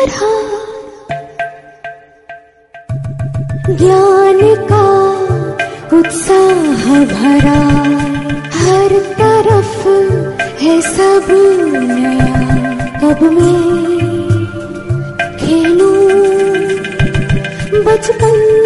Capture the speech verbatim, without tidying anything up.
तरह ज्ञान का उत्साह भरा, हर तरफ है सब नया। कब मैं खेलूं बचपन